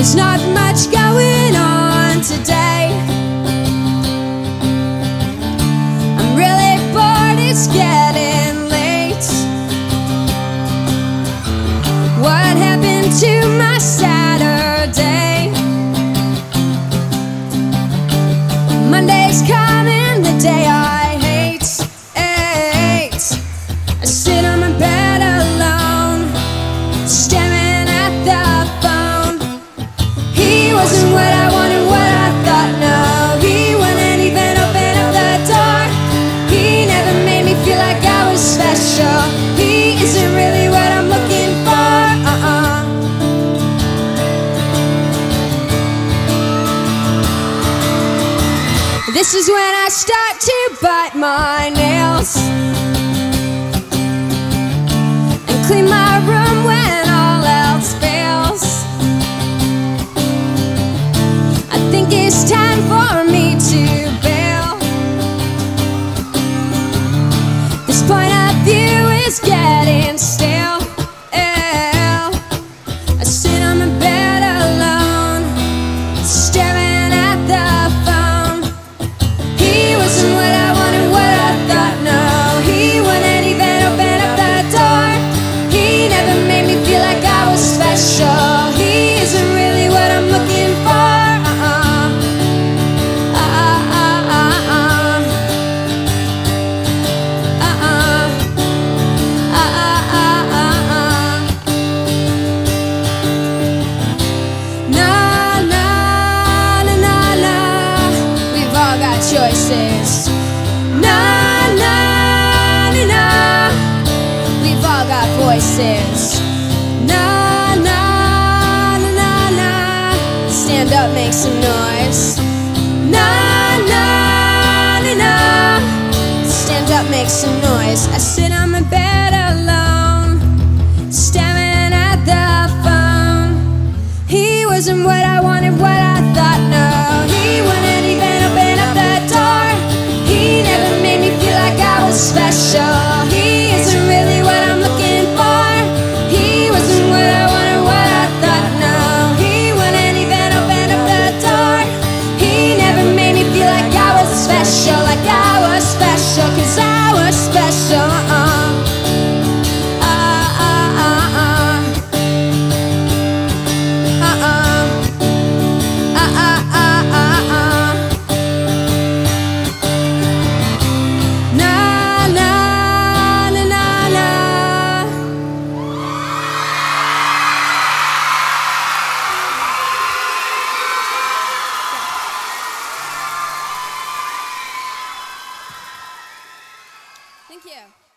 There's not much going on today. I'm really bored, it's getting late. What happened to my Saturday? Monday's coming, the day I hate. I sit on my bed alone, staring at the phone. He wasn't what I wanted, what I thought, no. He wouldn't even open up the door. He never made me feel like I was special. He isn't really what I'm looking for. This is when I start to bite my nails and clean my room when all else fails. I think it's time for me to bail. This point of view is getting stale. I sit on my bed alone, staring at the phone. He wasn't what I wanted, what I thought, no. He wouldn't even open up the door. He never made me feel like I was special. He isn't really what I'm looking for. Choices. Nah, nah, nah, nah. We've all got voices. Nah, nah, nah, nah, nah. Stand up, make some noise. Nah, nah, nah, nah. Stand up, make some noise. I sit on my bed alone, staring at the phone. He wasn't what I wanted, what I thought, no. He wouldn't even open up the door. He never made me feel like I was special. He isn't really what I'm looking for. He wasn't what I wanted, what I thought, no. He wouldn't even open up the door. He never made me feel like I was special, like I was special, 'cause I was special. Thank you.